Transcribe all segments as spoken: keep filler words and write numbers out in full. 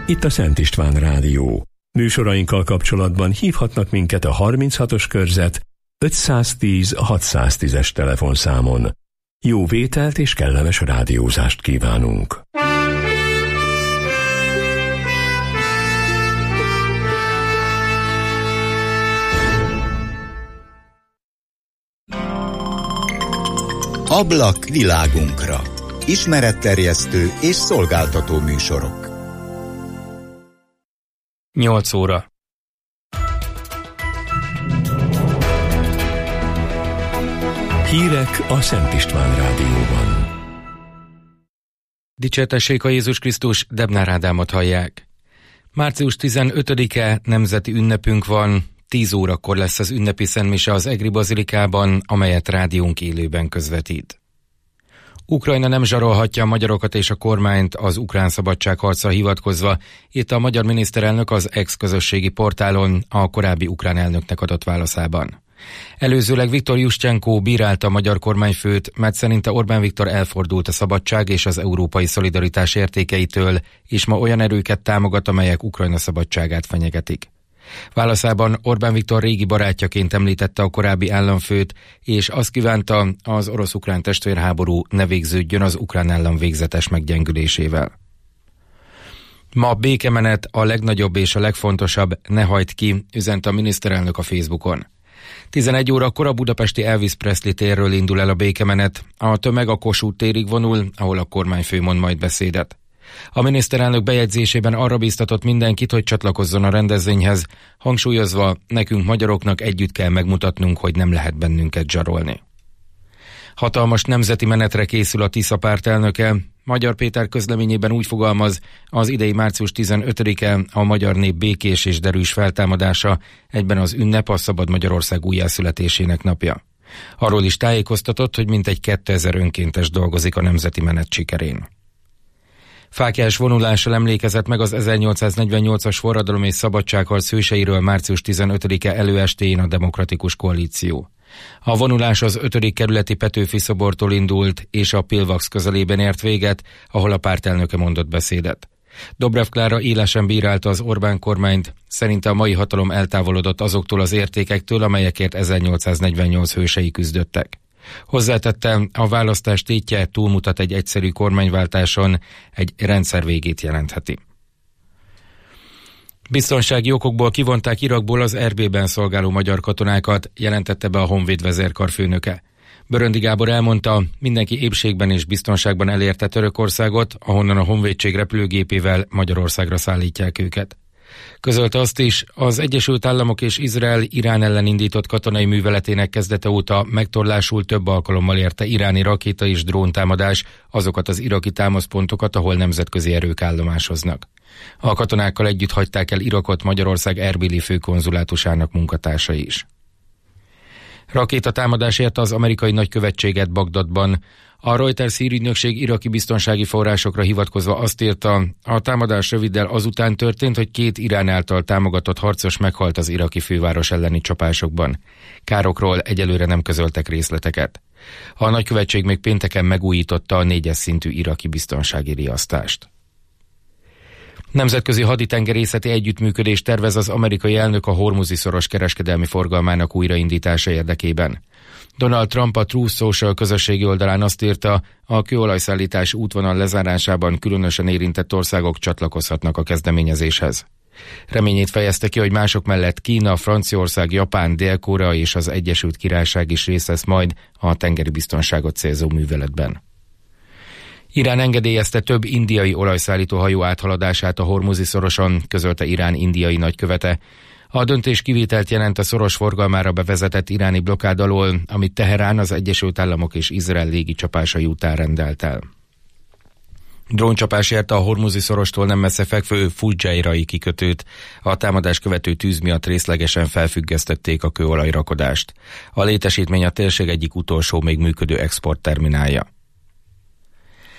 itt a Szent István Rádió. Műsorainkkal kapcsolatban hívhatnak minket a harminchatos körzet ötszáztíz hatszáztízes telefonszámon. Jó vételt és kellemes rádiózást kívánunk! Ablak világunkra. Ismeretterjesztő és szolgáltató műsorok. nyolc óra. Hírek a Szent István Rádióban. Dicsértessék a Jézus Krisztus, Debnár Ádámot hallják. március tizenötödike nemzeti ünnepünk van, tíz órakor lesz az ünnepi szentmise az Egri Bazilikában, amelyet rádiónk élőben közvetít. Ukrajna nem zsarolhatja a magyarokat és a kormányt az ukrán szabadságharcra hivatkozva, itt a magyar miniszterelnök az ex-közösségi portálon a korábbi ukrán elnöknek adott válaszában. Előzőleg Viktor Juszcsenko bírálta a magyar kormányfőt, mert szerinte Orbán Viktor elfordult a szabadság és az európai szolidaritás értékeitől, és ma olyan erőket támogat, amelyek Ukrajna szabadságát fenyegetik. Válaszában Orbán Viktor régi barátjaként említette a korábbi államfőt, és azt kívánta, az orosz-ukrán testvérháború ne végződjön az ukrán állam végzetes meggyengülésével. Ma békemenet, a legnagyobb és a legfontosabb, ne hagyd ki, üzente a miniszterelnök a Facebookon. tizenegy órakor a budapesti Elvis Presley térről indul el a békemenet, a tömeg a Kossuth térig vonul, ahol a kormányfő mond majd beszédet. A miniszterelnök bejegyzésében arra bíztatott mindenkit, hogy csatlakozzon a rendezvényhez, hangsúlyozva, nekünk magyaroknak együtt kell megmutatnunk, hogy nem lehet bennünket zsarolni. Hatalmas nemzeti menetre készül a Tisza párt elnöke. Magyar Péter közleményében úgy fogalmaz, az idei március tizenötödike a magyar nép békés és derűs feltámadása, egyben az ünnep a szabad Magyarország újjászületésének napja. Arról is tájékoztatott, hogy mintegy kétezer önkéntes dolgozik a nemzeti menet sikerén. Fáklyás vonulással emlékezett meg az ezernyolcszáznegyvennyolcas forradalom és szabadságharc hőseiről március tizenötödike előestéjén a Demokratikus Koalíció. A vonulás az ötödik kerületi Petőfi szobortól indult, és a Pilvax közelében ért véget, ahol a pártelnöke mondott beszédet. Dobrev Klára élesen bírálta az Orbán kormányt, szerinte a mai hatalom eltávolodott azoktól az értékektől, amelyekért ezernyolcszáznegyvennyolc hősei küzdöttek. Hozzátette, a választás tétje túlmutat egy egyszerű kormányváltáson, egy rendszer végét jelentheti. Biztonsági okokból kivonták Irakból az er bé-ben szolgáló magyar katonákat, jelentette be a Honvéd vezérkar főnöke. Böröndi Gábor elmondta, mindenki épségben és biztonságban elérte Törökországot, ahonnan a honvédség repülőgépével Magyarországra szállítják őket. Közölte azt is, az Egyesült Államok és Izrael Irán ellen indított katonai műveletének kezdete óta megtorlásul több alkalommal érte iráni rakéta és dróntámadás azokat az iraki támaszpontokat, ahol nemzetközi erők állomásoznak. A katonákkal együtt hagyták el Irakot Magyarország erbili főkonzulátusának munkatársai is. Rakétatámadás érte az amerikai nagykövetséget Bagdadban. A Reuters hírügynökség iraki biztonsági forrásokra hivatkozva azt írta, a támadás röviddel azután történt, hogy két Irán által támogatott harcos meghalt az iraki főváros elleni csapásokban. Károkról egyelőre nem közöltek részleteket. A nagykövetség még pénteken megújította a négyes szintű iraki biztonsági riasztást. Nemzetközi haditengerészeti együttműködést tervez az amerikai elnök a Hormuzi-szoros kereskedelmi forgalmának újraindítása érdekében. Donald Trump a Truth Social közösségi oldalán azt írta, a kőolajszállítás útvonal lezárásában különösen érintett országok csatlakozhatnak a kezdeményezéshez. Reményét fejezte ki, hogy mások mellett Kína, Franciaország, Japán, Dél-Korea és az Egyesült Királyság is részt vesz majd a tengeri biztonságot célzó műveletben. Irán engedélyezte több indiai olajszállító hajó áthaladását a Hormuzi-szoroson, közölte Irán indiai nagykövete. A döntés kivételt jelent a szoros forgalmára bevezetett iráni blokkád alól, amit Teherán, az Egyesült Államok és Izrael légicsapásai után rendelt el. Dróncsapás érte a Hormuzi-szorostól nem messze fekvő Fudzsairai kikötőt. A támadás követő tűz miatt részlegesen felfüggesztették a kőolajrakodást. A létesítmény a térség egyik utolsó még működő exportterminálja.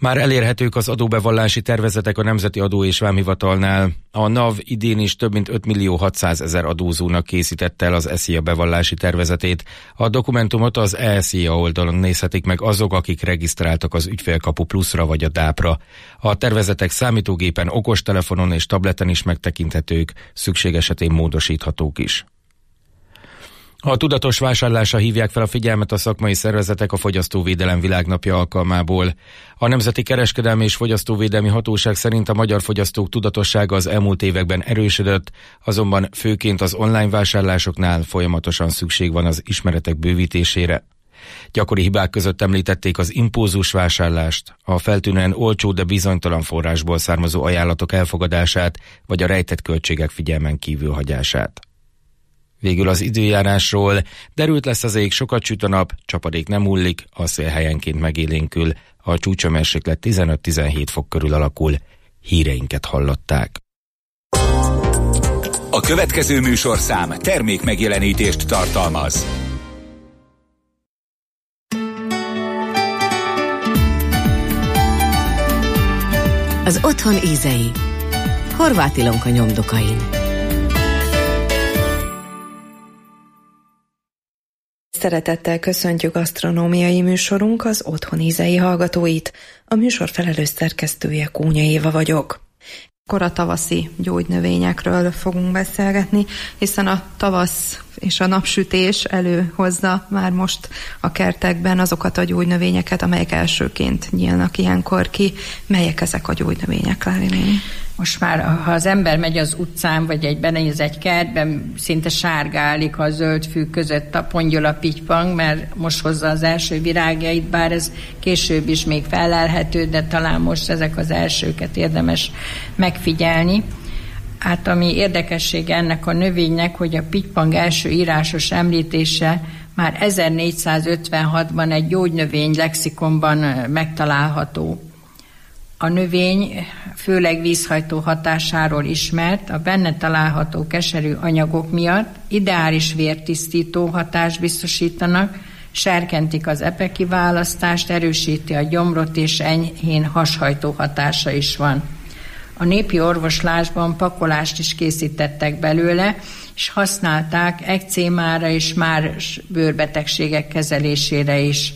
Már elérhetők az adóbevallási tervezetek a Nemzeti Adó és Vámhivatalnál. A NAV idén is több mint öt millió hatszázezer adózónak készítette el az e szia bevallási tervezetét. A dokumentumot az e szia oldalon nézhetik meg azok, akik regisztráltak az Ügyfélkapu Pluszra vagy a dápra. A tervezetek számítógépen, okostelefonon és tableten is megtekinthetők, szükség esetén módosíthatók is. A tudatos vásárlásra hívják fel a figyelmet a szakmai szervezetek a Fogyasztóvédelem Világnapja alkalmából. A Nemzeti Kereskedelmi és Fogyasztóvédelmi Hatóság szerint a magyar fogyasztók tudatossága az elmúlt években erősödött, azonban főként az online vásárlásoknál folyamatosan szükség van az ismeretek bővítésére. Gyakori hibák között említették az impulzus vásárlást, a feltűnően olcsó, de bizonytalan forrásból származó ajánlatok elfogadását, vagy a rejtett költségek figyelmen kívül hagyását. Végül az időjárásról: derült lesz az ég, sokat süt a nap, csapadék nem hullik, a szél helyenként megélénkül, a csúcshőmérséklet tizenöt-tizenhét fok körül alakul. Híreinket hallották. A következő műsorszám termék megjelenítést tartalmaz. Az otthon ízei. Horváth Ilonka nyomdokain. Szeretettel köszöntjük gasztronómiai műsorunk az Otthon ízei hallgatóit. A műsor felelős szerkesztője Kónya Éva vagyok. Kora tavaszi gyógynövényekről fogunk beszélgetni, hiszen a tavasz és a napsütés előhozza már most a kertekben azokat a gyógynövényeket, amelyek elsőként nyílnak ilyenkor ki. Melyek ezek a gyógynövények, Lári néni? Most már, ha az ember megy az utcán, vagy egy benéz egy kertben, szinte sárgálik a zöld fű között a pongyola pitypang, mert most hozza az első virágjait, bár ez később is még felelhető, de talán most ezek az elsőket érdemes megfigyelni. Hát ami érdekessége ennek a növénynek, hogy a pitypang első írásos említése már ezernégyszázötvenhatban egy gyógynövény lexikonban megtalálható. A növény főleg vízhajtó hatásáról ismert, a benne található keserű anyagok miatt ideális vértisztító hatást biztosítanak, serkentik az epekiválasztást, erősíti a gyomrot, és enyhén hashajtó hatása is van. A népi orvoslásban pakolást is készítettek belőle, és használták ekcémára és más bőrbetegségek kezelésére is.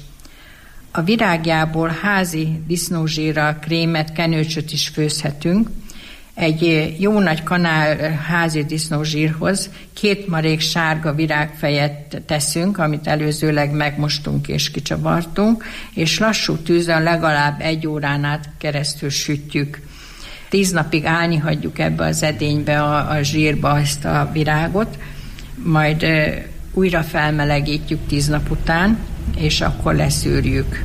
A virágjából házi disznózsírral krémet, kenőcsöt is főzhetünk. Egy jó nagy kanál házi disznózsírhoz két marék sárga virágfejet teszünk, amit előzőleg megmostunk és kicsavartunk, és lassú tűzön legalább egy órán át keresztül sütjük. Tíz napig állni hagyjuk ebbe az edénybe, a, a zsírba ezt a virágot, majd e, újra felmelegítjük tíz nap után, és akkor leszűrjük.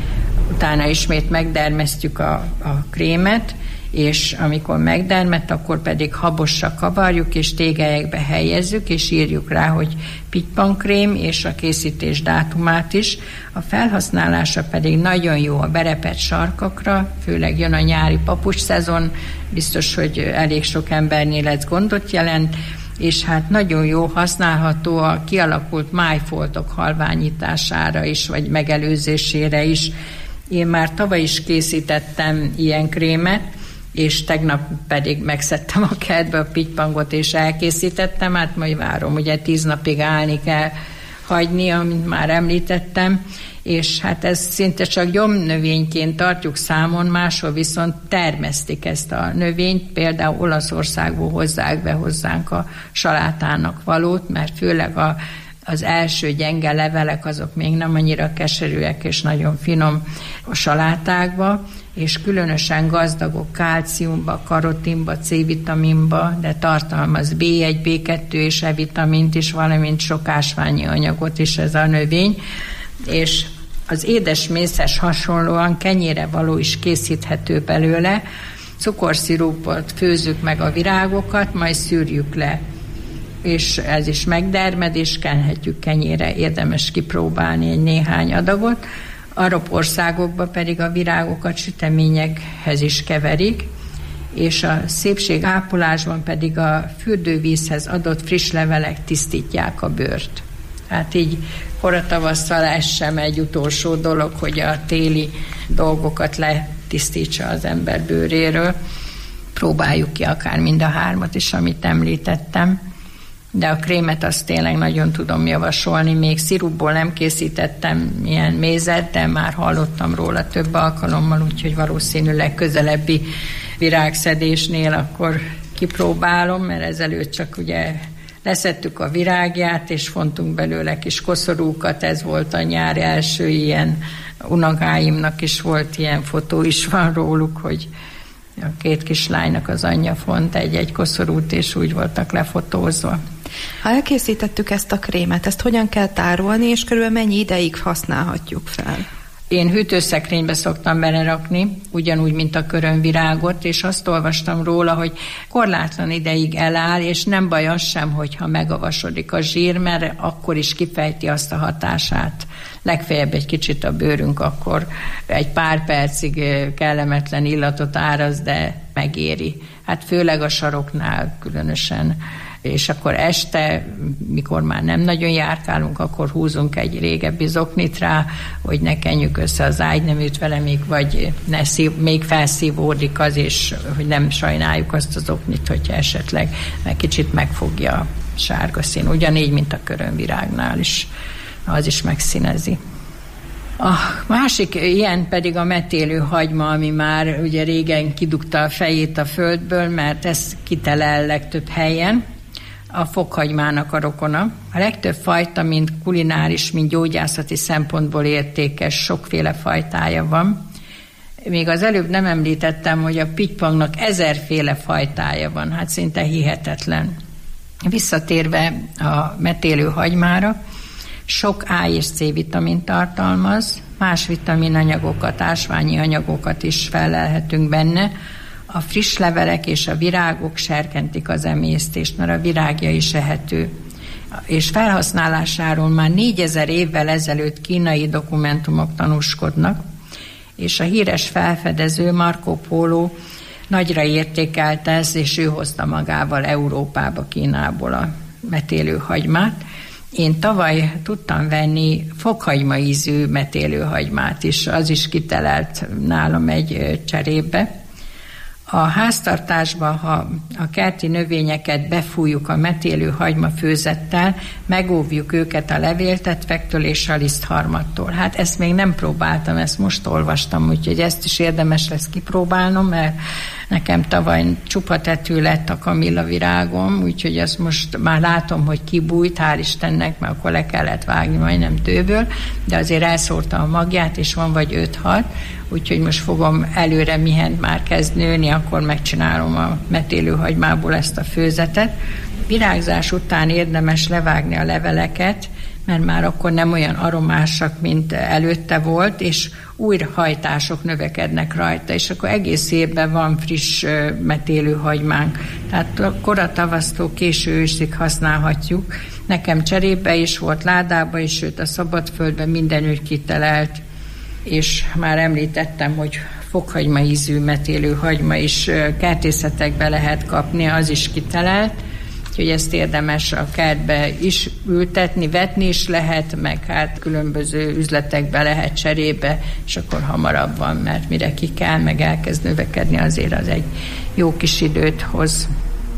Utána ismét megdermesztjük a, a krémet, és amikor megdermett, akkor pedig habosra kavarjuk, és tégelyekbe helyezzük, és írjuk rá, hogy pitypangkrém, és a készítés dátumát is. A felhasználása pedig nagyon jó a berepett sarkakra, főleg jön a nyári papucs szezon, biztos, hogy elég sok embernél ez gondot jelent, és hát nagyon jó, használható a kialakult májfoltok halványítására is, vagy megelőzésére is. Én már tavaly is készítettem ilyen krémet, és tegnap pedig megszedtem a kertbe a pitypangot, és elkészítettem, hát majd várom, ugye tíz napig állni kell hagyni, amit már említettem, és hát ez szinte csak gyomnövényként tartjuk számon, máshol viszont termesztik ezt a növényt, például Olaszországból hozzák be hozzánk a salátának valót, mert főleg a, az első gyenge levelek azok még nem annyira keserűek és nagyon finom a salátákba, és különösen gazdagok kálciumba, karotinba, C-vitaminba, de tartalmaz bé egy, bé kettő és E-vitamint is, valamint sok ásványi anyagot is ez a növény, és az édesmészes hasonlóan kenyére való is készíthető belőle. Cukorszirupot főzzük meg a virágokat, majd szűrjük le, és ez is megdermed, és kenhetjük kenyére, érdemes kipróbálni egy néhány adagot. Arab országokban pedig a virágokat süteményekhez is keverik, és a szépségápolásban pedig a fürdővízhez adott friss levelek tisztítják a bőrt. Hát így koratavasszal ez sem egy utolsó dolog, hogy a téli dolgokat tisztítsa az ember bőréről. Próbáljuk ki akár mind a hármat is, amit említettem. De a krémet azt tényleg nagyon tudom javasolni. Még szirupból nem készítettem ilyen mézet, de már hallottam róla több alkalommal, úgyhogy valószínűleg közelebbi virágszedésnél akkor kipróbálom, mert ezelőtt csak ugye leszettük a virágját, és fontunk belőle kis koszorúkat, ez volt a nyár első ilyen, unokáimnak is volt ilyen fotó is van róluk, hogy a két kislánynak az anyja font egy-egy koszorút, és úgy voltak lefotózva. Ha elkészítettük ezt a krémet, ezt hogyan kell tárolni, és körülbelül mennyi ideig használhatjuk fel? Én hűtőszekrénybe szoktam belerakni, ugyanúgy, mint a körömvirágot, és azt olvastam róla, hogy korlátlan ideig eláll, és nem baj az sem, hogyha megavasodik a zsír, mert akkor is kifejti azt a hatását. Legfeljebb egy kicsit a bőrünk akkor egy pár percig kellemetlen illatot áraz, de megéri. Hát főleg a saroknál különösen. És akkor este, mikor már nem nagyon járkálunk, akkor húzunk egy régebbi zoknit rá, hogy ne kenjük össze az ágyneműt vele, még, vagy ne szív, még felszívódik az, és hogy nem sajnáljuk azt a zoknit, hogyha esetleg meg kicsit megfogja a sárga szín. Ugyanígy, mint a körömvirágnál is, az is megszínezi. A másik ilyen pedig a metélő hagyma, ami már ugye régen kidugta a fejét a földből, mert ez kitelel legtöbb helyen. A fokhagymának a rokona. A legtöbb fajta, mind kulináris, mind gyógyászati szempontból értékes, sokféle fajtája van. Még az előbb nem említettem, hogy a pittypangnak ezerféle fajtája van, hát szinte hihetetlen. Visszatérve a metélő hagymára, sok A és C vitamin tartalmaz, más vitaminanyagokat, ásványi anyagokat is felelhetünk benne. A friss levelek és a virágok serkentik az emésztést, mert a virágja is ehető. És felhasználásáról már négyezer évvel ezelőtt kínai dokumentumok tanúskodnak, és a híres felfedező Marco Polo nagyra értékelte ezt, és ő hozta magával Európába, Kínából a metélőhagymát. Én tavaly tudtam venni fokhagyma ízű metélőhagymát is, az is kitelelt nálam egy cserébe. A háztartásban, ha a kerti növényeket befújjuk a metélő hagyma főzettel, megóvjuk őket a levéltetvektől és a lisztharmattól. Hát ezt még nem próbáltam, ezt most olvastam, úgyhogy ezt is érdemes lesz kipróbálnom, mert nekem tavaly csupa tetű lett a kamillavirágom, úgyhogy ezt most már látom, hogy kibújt, hál' Istennek, mert akkor le kellett vágni majdnem tőből, de azért elszórta a magját, és van vagy öt-hat, úgyhogy most fogom előre, mihent már kezd nőni, akkor megcsinálom a metélőhagymából ezt a főzetet. Virágzás után érdemes levágni a leveleket, mert már akkor nem olyan aromásak, mint előtte volt, és új hajtások növekednek rajta, és akkor egész évben van friss metélőhagymánk. Tehát kora tavasztól késő őszig használhatjuk. Nekem cserébe is volt, ládába is, sőt a szabadföldben mindenütt kitelelt, és már említettem, hogy fokhagyma ízű metélőhagyma is kertészetekbe lehet kapni, az is kitelelt, úgyhogy ezt érdemes a kertbe is ültetni, vetni is lehet, meg hát különböző üzletekbe lehet cserébe, és akkor hamarabb van, mert mire ki kell, meg elkezd növekedni, azért az egy jó kis időt hoz.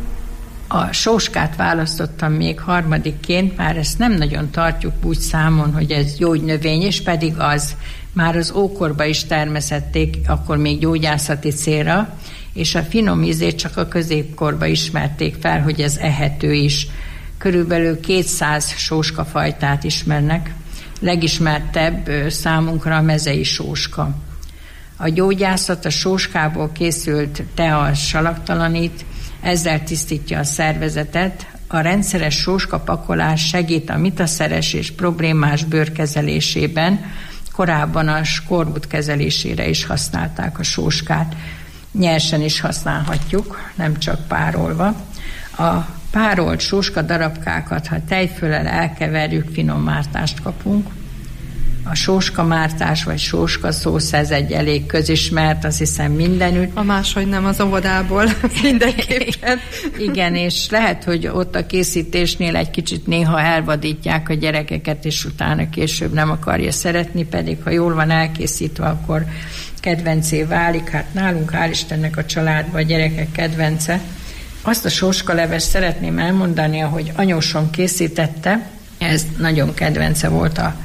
A sóskát választottam még harmadikként, már ezt nem nagyon tartjuk úgy számon, hogy ez gyógynövény, és pedig az. Már az ókorba is termesztették, akkor még gyógyászati célra, és a finom ízét csak a középkorba ismerték fel, hogy ez ehető is. Körülbelül kétszáz sóskafajtát ismernek. Legismertebb számunkra a mezei sóska. A gyógyászat a sóskából készült tea salaktalanít, ezzel tisztítja a szervezetet. A rendszeres sóskapakolás segít a mitaszeres és problémás bőr kezelésében. Korábban a skorbut kezelésére is használták a sóskát. Nyersen is használhatjuk, nem csak párolva. A párolt sóska darabkákat, ha tejföllel elkeverjük, finom mártást kapunk. A sóskamártás vagy sóskaszósz, ez egy elég közismert, azt hiszem mindenütt. A máshogy nem az óvodából mindenképpen. Igen, és lehet, hogy ott a készítésnél egy kicsit néha elvadítják a gyerekeket, és utána később nem akarja szeretni, pedig ha jól van elkészítve, akkor kedvencé válik, hát nálunk hál' Istennek a családban a gyerekek kedvence. Azt a sóskaleves szeretném elmondani, ahogy anyósom készítette, ez nagyon kedvence volt a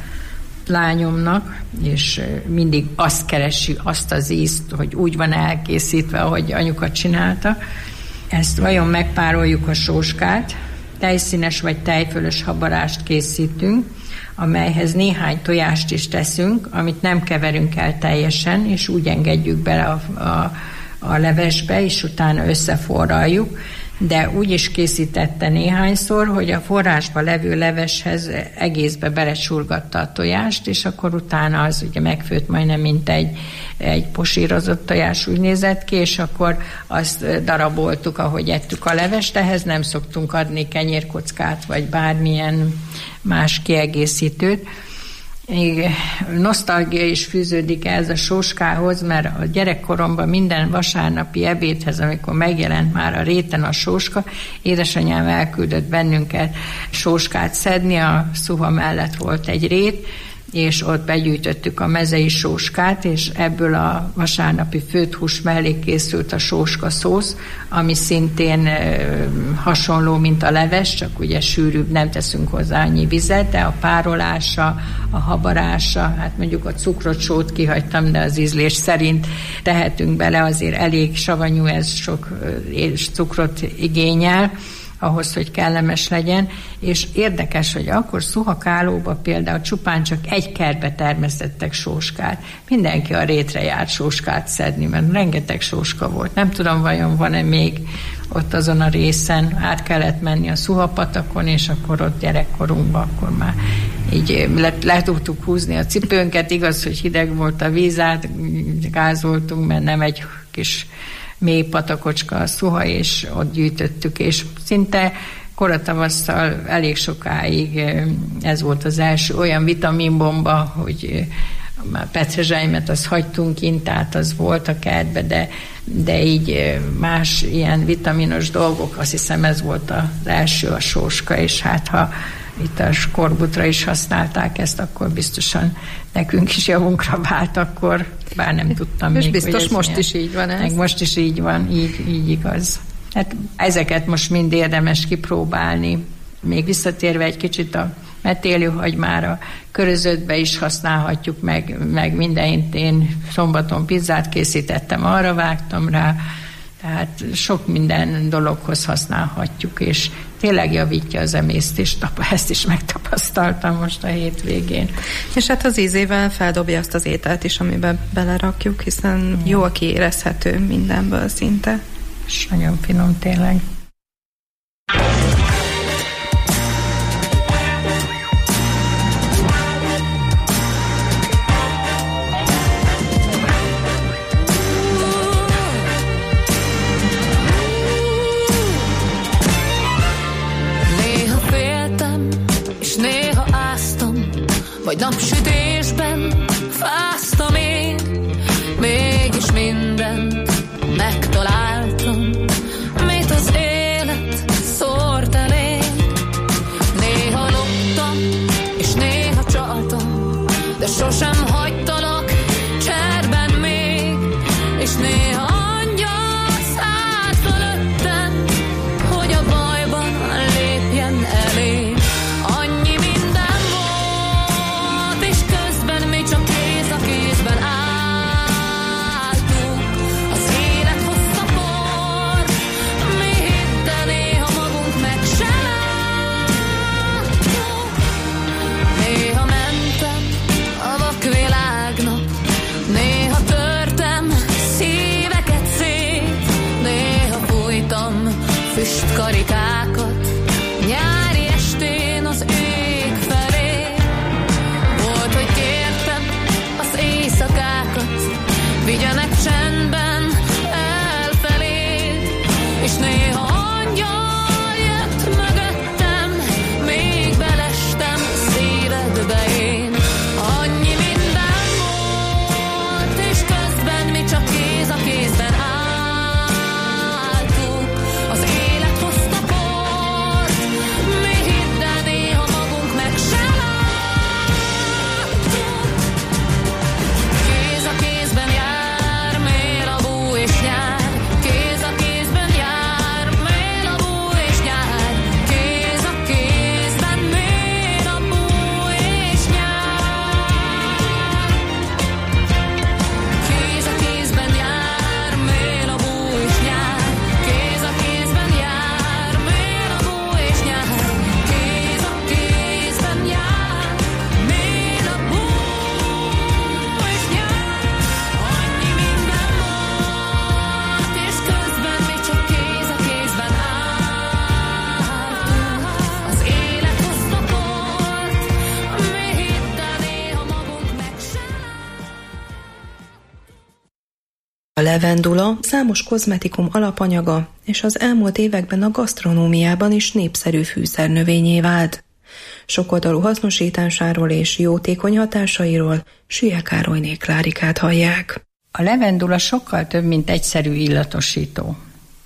lányomnak, és mindig azt keresi, azt az ízt, hogy úgy van elkészítve, ahogy anyuka csinálta. Ezt vajon megpároljuk a sóskát, tejszínes vagy tejfölös habarást készítünk, amelyhez néhány tojást is teszünk, amit nem keverünk el teljesen, és úgy engedjük bele a, a, a levesbe, és utána összeforraljuk, de úgy is készítette néhányszor, hogy a forrásba levő leveshez egészbe belesurgatta a tojást, és akkor utána az ugye megfőtt majdnem, mint egy, egy posírozott tojás, úgy nézett ki, és akkor azt daraboltuk, ahogy ettük a levest. Ehhez nem szoktunk adni kenyérkockát, vagy bármilyen más kiegészítőt. Még nosztalgia is fűződik ez a sóskához, mert a gyerekkoromban minden vasárnapi ebédhez, amikor megjelent már a réten a sóska, édesanyám elküldött bennünket sóskát szedni, a szuha mellett volt egy rét, és ott begyűjtöttük a mezei sóskát, és ebből a vasárnapi főtt hús mellé készült a sóska szósz, ami szintén e, hasonló, mint a leves, csak ugye sűrűbb, nem teszünk hozzá annyi vizet, de a párolása, a habarása, hát mondjuk a cukrot, sót kihagytam, de az ízlés szerint tehetünk bele, azért elég savanyú, ez sok cukrot igényel, ahhoz, hogy kellemes legyen, és érdekes, hogy akkor Szuhakálóba például csupán csak egy kertbe termesztettek sóskát. Mindenki a rétre járt sóskát szedni, mert rengeteg sóska volt. Nem tudom, vajon van-e még ott azon a részen, át kellett menni a Szuhapatakon, és akkor ott gyerekkorunkban akkor már így le, le tudtuk húzni a cipőnket. Igaz, hogy hideg volt a víz, át gázoltunk, mert nem egy kis mély patakocska a Szuha, és ott gyűjtöttük, és szinte koratavasszal elég sokáig ez volt az első olyan vitaminbomba, hogy már petrezselymet azt hagytunk kint, tehát az volt a kertbe, de, de így más ilyen vitaminos dolgok, azt hiszem ez volt az első, a sóska, és hát ha itt a skorbutra is használták ezt, akkor biztosan nekünk is javunkra vált akkor, bár nem tudtam és még, biztos most milyen. is így van ez. Meg most is így van, így, így igaz. Hát ezeket most mind érdemes kipróbálni. Még visszatérve egy kicsit a metélőhagymára, körözötbe is használhatjuk, meg, meg mindent. Én szombaton pizzát készítettem, arra vágtam rá, tehát sok minden dologhoz használhatjuk, és tényleg javítja az emésztést, ezt is megtapasztaltam most a hétvégén. És hát az ízével feldobja azt az ételt is, amiben belerakjuk, hiszen jó, jól kiérezhető mindenből szinte. És nagyon finom tényleg. Vagy napsütésben fáztam én, mégis mindent megtaláltam, mit az élet szórt elém. Néha loptam, és néha csaltam, de sosem hagytalak cserben még, és néha angyal szállt fölöttem, hogy a bajban lépjen elé. Annyi minden volt, és A levendula számos kozmetikum alapanyaga, és az elmúlt években a gasztronómiában is népszerű fűszernövényé vált. Sokoldalú hasznosításáról és jótékony hatásairól Sülye Károlyné Klárikát hallják. A levendula sokkal több, mint egyszerű illatosító.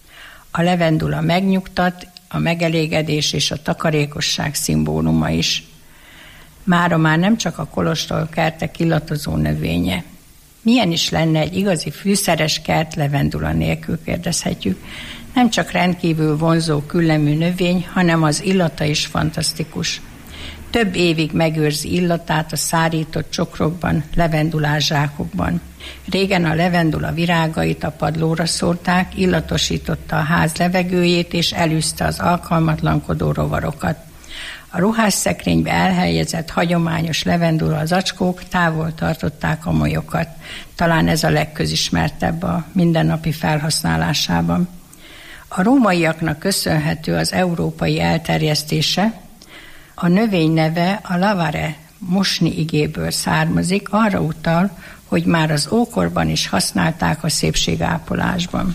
A levendula megnyugtat, a megelégedés és a takarékosság szimbóluma is. Mára már nem csak a kolostor kertek illatozó növénye. Milyen is lenne egy igazi fűszeres kert levendula nélkül, kérdezhetjük. Nem csak rendkívül vonzó küllemű növény, hanem az illata is fantasztikus. Több évig megőrzi illatát a szárított csokrokban, levendulás zsákokban. Régen a levendula virágait a padlóra szórták, illatosította a ház levegőjét és elűzte az alkalmatlankodó rovarokat. A ruhásszekrénybe elhelyezett hagyományos levendula zacskók távol tartották a molyokat. Talán ez a legközismertebb a mindennapi felhasználásában. A rómaiaknak köszönhető az európai elterjesztése. A növény neve a lavare mosni igéből származik, arra utal, hogy már az ókorban is használták a szépségápolásban.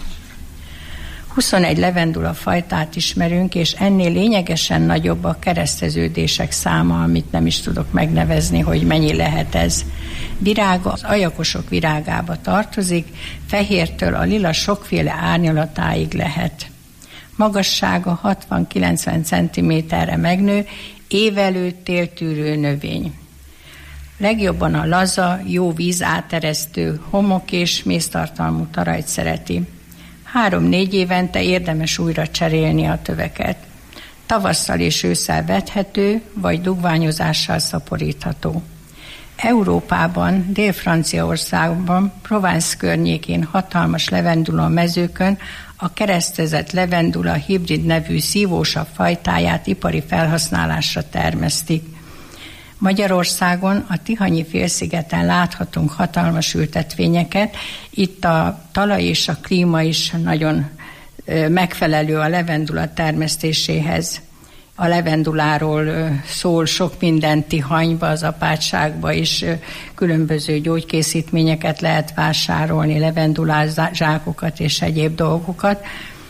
huszonegy levendula fajtát ismerünk, és ennél lényegesen nagyobb a kereszteződések száma, amit nem is tudok megnevezni, hogy mennyi lehet ez. Virága az ajakosok virágába tartozik, fehértől a lila sokféle árnyalatáig lehet. Magassága hatvan-kilencven centiméterre megnő, évelő, téltűrő növény. Legjobban a laza, jó víz áteresztő, homok és méztartalmú talajt szereti. Három-négy évente érdemes újra cserélni a töveket. Tavasszal és ősszel vethető, vagy dugványozással szaporítható. Európában, Dél-Franciaországban, Provence környékén hatalmas levendula mezőkön a keresztezett levendula hibrid nevű szívósabb fajtáját ipari felhasználásra termesztik. Magyarországon a Tihanyi félszigeten láthatunk hatalmas ültetvényeket. Itt a talaj és a klíma is nagyon megfelelő a levendula termesztéséhez. A levenduláról szól sok minden Tihanyba, az apátságba is különböző gyógykészítményeket lehet vásárolni, levendulás zsákokat és egyéb dolgokat.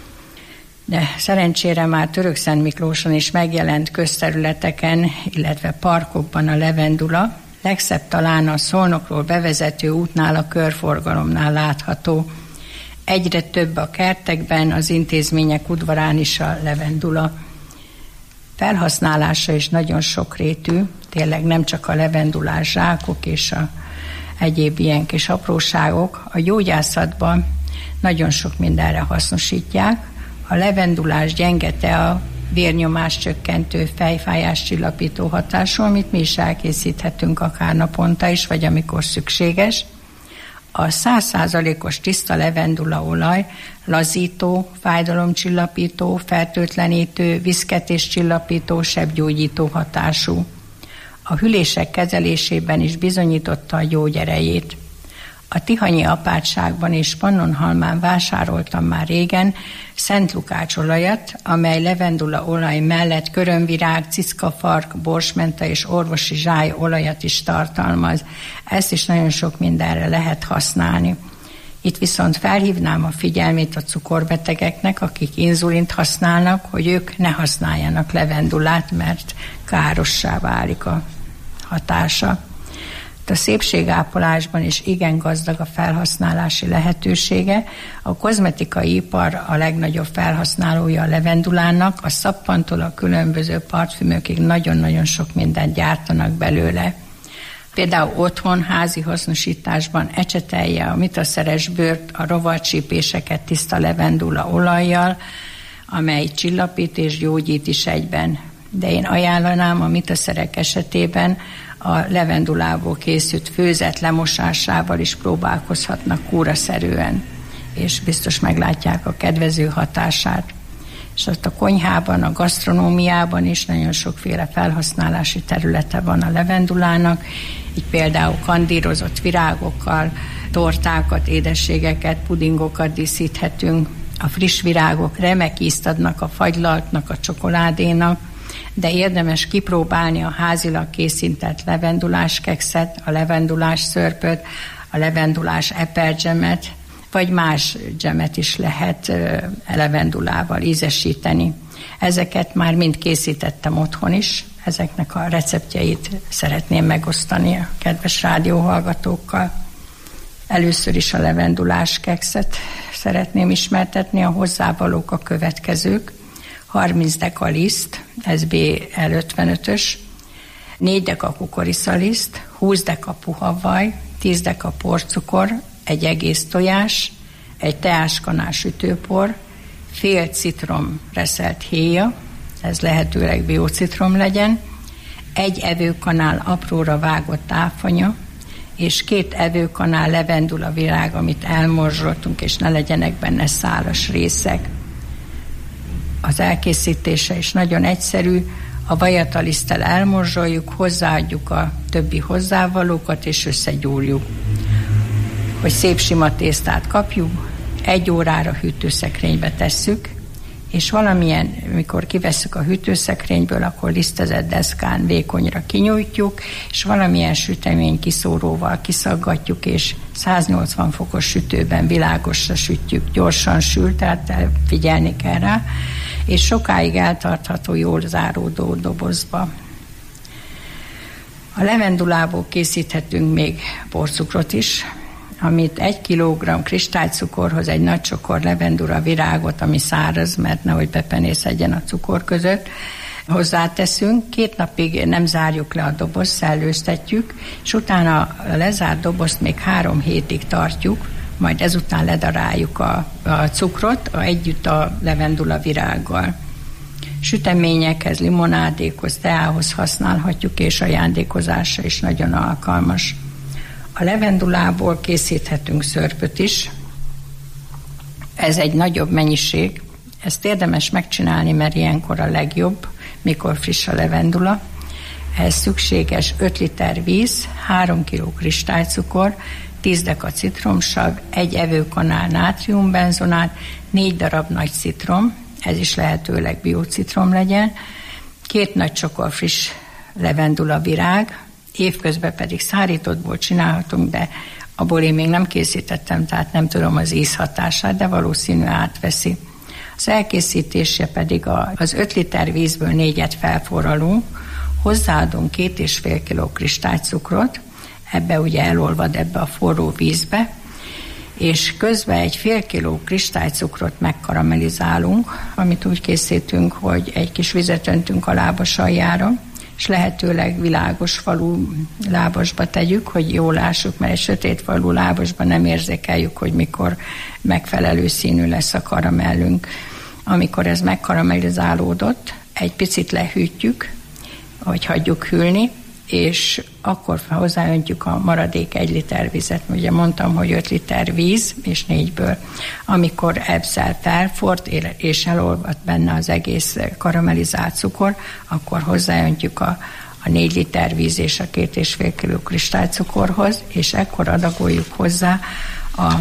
De szerencsére már Törökszentmiklóson is megjelent közterületeken, illetve parkokban a levendula. Legszebb talán a Szolnokról bevezető útnál, a körforgalomnál látható. Egyre több a kertekben, az intézmények udvarán is a levendula. Felhasználása is nagyon sokrétű, tényleg nem csak a levendulás zsákok és a egyéb ilyen kis apróságok. A gyógyászatban nagyon sok mindenre hasznosítják. A levendulás gyenge tea vérnyomás csökkentő, fejfájás csillapító hatású, amit mi is elkészíthetünk akár naponta is, vagy amikor szükséges. A száz százalékos tiszta levendulaolaj lazító, fájdalomcsillapító, fertőtlenítő, viszketéscsillapító, sebgyógyító hatású. A hűlések kezelésében is bizonyította a gyógyerejét. A tihanyi apátságban és Pannonhalmán vásároltam már régen Szent Lukács olajat, amely levendula olaj mellett körömvirág, ciszkafark, borsmenta és orvosi zsály olajat is tartalmaz. Ezt is nagyon sok mindenre lehet használni. Itt viszont felhívnám a figyelmét a cukorbetegeknek, akik inzulint használnak, hogy ők ne használjanak levendulát, mert károssá válik a hatása. A szépségápolásban is igen gazdag a felhasználási lehetősége. A kozmetikai ipar a legnagyobb felhasználója a levendulának, a szappantól a különböző parfümökig nagyon-nagyon sok mindent gyártanak belőle. Például otthon, házi hasznosításban ecsetelje a mitaszeres bőrt, a rovarcsípéseket tiszta levendula olajjal, amely csillapít és gyógyít is egyben. De én ajánlanám a mitaszerek esetében a levendulából készült főzet lemosásával is próbálkozhatnak kúraszerűen, és biztos meglátják a kedvező hatását. És ott a konyhában, a gasztronómiában is nagyon sokféle felhasználási területe van a levendulának, így például kandírozott virágokkal, tortákat, édességeket, pudingokat díszíthetünk. A friss virágok remek ízt adnak a fagylaltnak, a csokoládénak, de érdemes kipróbálni a házilag készített levendulás kekszet, a levendulás szörpöt, a levendulás eperdzsemet, vagy más dzsemet is lehet levendulával ízesíteni. Ezeket már mind készítettem otthon is, ezeknek a receptjeit szeretném megosztani a kedves rádióhallgatókkal. Először is a levendulás kekszet szeretném ismertetni, a hozzávalók a következők. harminc deka liszt, ez bé el ötvenötös, négy deka kukoriszaliszt, húsz deka puha vaj, tíz deka porcukor, egy egész tojás, egy teáskanál sütőpor, fél citrom reszelt héja, ez lehetőleg biocitrom legyen, egy evőkanál apróra vágott áfanya, és két evőkanál levendula virág, amit elmorzsoltunk, és ne legyenek benne szálas részek. Az elkészítése is nagyon egyszerű, a vajat a liszttel elmorzsoljuk, hozzáadjuk a többi hozzávalókat, és összegyúrjuk. Hogy szép sima tésztát kapjuk, egy órára hűtőszekrénybe tesszük, és valamilyen, mikor kivesszük a hűtőszekrényből, akkor lisztezett deszkán vékonyra kinyújtjuk, és valamilyen sütemény kiszóróval kiszaggatjuk, és száznyolcvan fokos sütőben világosra sütjük, gyorsan sül, tehát figyelni kell rá, és sokáig eltartható, jól záródó dobozba. A levendulából készíthetünk még porcukrot is, amit egy kilogramm kristálycukorhoz egy nagy csokor levendula virágot, ami száraz, mert nehogy bepenészedjen a cukor között, hozzáteszünk. Két napig nem zárjuk le a dobozt, szellőztetjük, és utána a lezárt dobozt még három hétig tartjuk, majd ezután ledaráljuk a, a cukrot a, együtt a levendula virággal. Süteményekhez, limonádékhoz, teához használhatjuk, és ajándékozásra is nagyon alkalmas. A levendulából készíthetünk szörpöt is. Ez egy nagyobb mennyiség. Ezt érdemes megcsinálni, mert ilyenkor a legjobb, mikor friss a levendula. Ehhez szükséges öt liter víz, három kiló kristálycukor, tíz deka citromsav, egy evőkanál nátriumbenzonát, négy darab nagy citrom, ez is lehetőleg biocitrom legyen, két nagy csokor friss levendula virág, évközben pedig szárítottból csinálhatunk, de abból én még nem készítettem, tehát nem tudom az ízhatását, de valószínű átveszi. Az elkészítése pedig az öt liter vízből négyet felforralunk, hozzáadunk két és fél kiló kristálycukrot, ebbe ugye elolvad ebbe a forró vízbe, és közben egy fél kiló kristálycukrot megkaramellizálunk, amit úgy készítünk, hogy egy kis vizet öntünk a lábas aljára, és lehetőleg világos falú lábasba tegyük, hogy jól lássuk, mert egy sötét falú lábasban nem érzékeljük, hogy mikor megfelelő színű lesz a karamellünk. Amikor ez megkaramellizálódott, egy picit lehűtjük, hogy hagyjuk hűlni, és akkor hozzáöntjük a maradék egy liter vizet. Ugye mondtam, hogy öt liter víz, és négyből. Amikor ebszel felfort, és elolvad benne az egész karamellizált cukor, akkor hozzáöntjük a, a négy liter víz és a két és fél kiló kristálycukorhoz, és ekkor adagoljuk hozzá a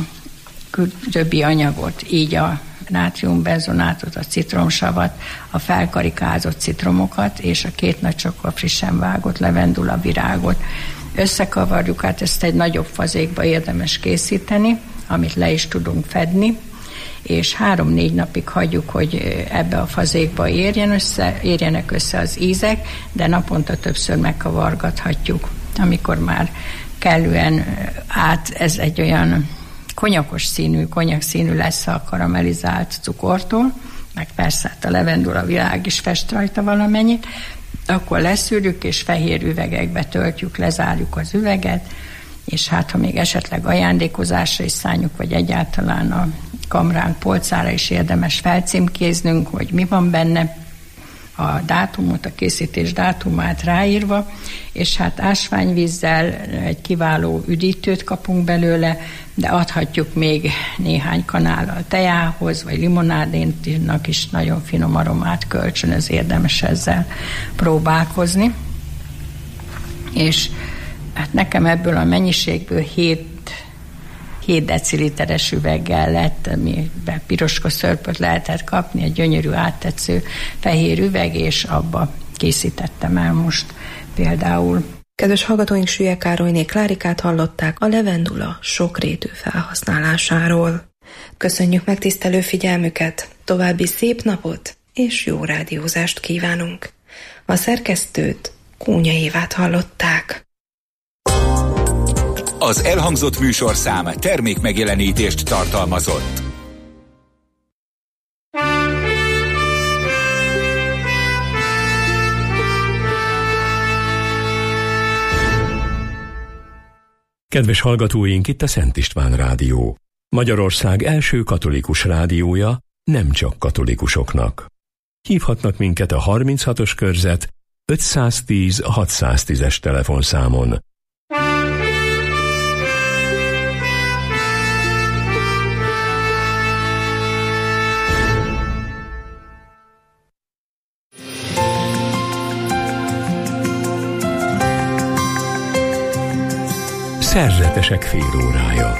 többi anyagot, így a nátriumbenzonátot, a citromsavat, a felkarikázott citromokat és a két nagy csokor frissen vágott levendula virágot. Összekavarjuk, hát ezt egy nagyobb fazékba érdemes készíteni, amit le is tudunk fedni, és három-négy napig hagyjuk, hogy ebbe a fazékba érjen össze, érjenek össze az ízek, de naponta többször megkavargathatjuk, amikor már kellően át, ez egy olyan konyakos színű, konyak színű lesz a karamellizált cukortól, meg persze hát a levendula virág is fest rajta valamennyit, akkor leszűrjük, és fehér üvegekbe töltjük, lezárjuk az üveget, és hát ha még esetleg ajándékozásra is szánjuk, vagy egyáltalán a kamránk polcára is érdemes felcímkéznünk, hogy mi van benne, a dátumot, a készítés dátumát ráírva, és hát ásványvízzel egy kiváló üdítőt kapunk belőle, de adhatjuk még néhány kanállal tejához, vagy limonádénak is nagyon finom aromát kölcsönöz, érdemes ezzel próbálkozni. És hát nekem ebből a mennyiségből hét deciliteres üveggel lett, amiben piroska szörpöt lehetett kapni, egy gyönyörű áttetsző fehér üveg, és abba készítettem el most például. Kedves hallgatóink, Süllyek Károlyné Klárikát hallották a levendula sokrétű felhasználásáról. Köszönjük megtisztelő figyelmüket, további szép napot és jó rádiózást kívánunk. A szerkesztőt, Kónya Évát hallották. Az elhangzott műsorszám termékmegjelenítést tartalmazott. Kedves hallgatóink, itt a Szent István Rádió. Magyarország első katolikus rádiója, nem csak katolikusoknak. Hívhatnak minket a harminchatos körzet ötszáztíz hatszáztízes telefonszámon. Szerzetesek félórája.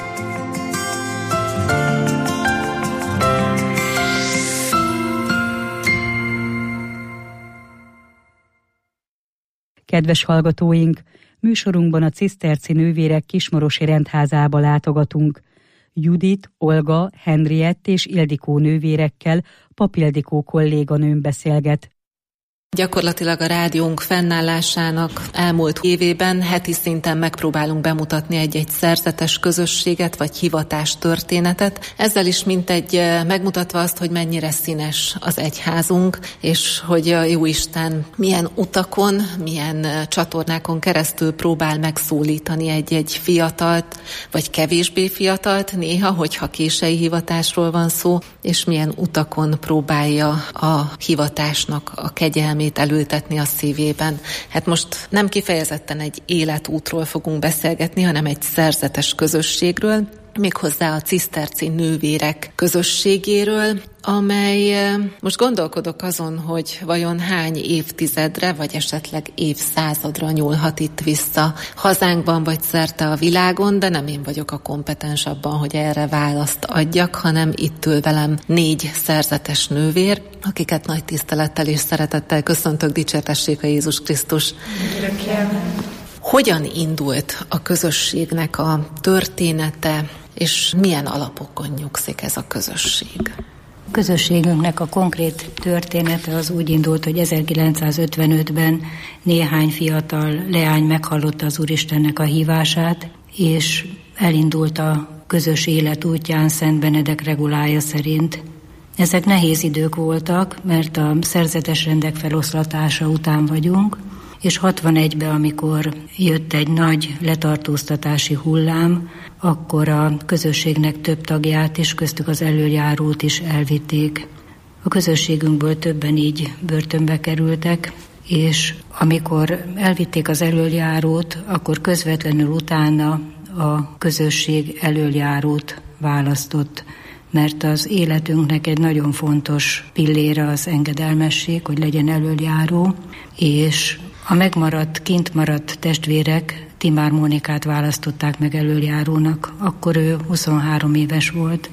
Kedves hallgatóink, műsorunkban a ciszterci nővérek Kismarosi rendházába látogatunk. Judit, Olga, Henriett és Ildikó nővérekkel Pap Ildikó kolléganőm beszélget. Gyakorlatilag a rádiónk fennállásának elmúlt évében heti szinten megpróbálunk bemutatni egy-egy szerzetes közösséget vagy hivatás történetet. Ezzel is mintegy megmutatva azt, hogy mennyire színes az egyházunk, és hogy a Jóisten milyen utakon, milyen csatornákon keresztül próbál megszólítani egy-egy fiatalt, vagy kevésbé fiatalt néha, hogyha kései hivatásról van szó, és milyen utakon próbálja a hivatásnak a kegyelmét elültetni a szívében. Hát most nem kifejezetten egy életútról fogunk beszélgetni, hanem egy szerzetes közösségről, méghozzá a ciszterci nővérek közösségéről, amely most gondolkodok azon, hogy vajon hány évtizedre, vagy esetleg évszázadra nyúlhat itt vissza hazánkban, vagy szerte a világon, de nem én vagyok a kompetens abban, hogy erre választ adjak, hanem itt ül velem négy szerzetes nővér, akiket nagy tisztelettel és szeretettel köszöntök, dicsértessék a Jézus Krisztus. Hogyan indult a közösségnek a története, és milyen alapokon nyugszik ez a közösség? A közösségünknek a konkrét története az úgy indult, hogy ezerkilencszázötvenötben néhány fiatal leány meghallotta az Úristennek a hívását, és elindult a közös élet útján Szent Benedek regulája szerint. Ezek nehéz idők voltak, mert a szerzetes rendek feloszlatása után vagyunk, és hatvanegyben, amikor jött egy nagy letartóztatási hullám, akkor a közösségnek több tagját és köztük az elöljárót is elvitték. A közösségünkből többen így börtönbe kerültek, és amikor elvitték az elöljárót, akkor közvetlenül utána a közösség elöljárót választott, mert az életünknek egy nagyon fontos pillére az engedelmesség, hogy legyen elöljáró, és a megmaradt, kint maradt testvérek Timár Mónikát választották meg elöljárónak. Akkor ő huszonhárom éves volt,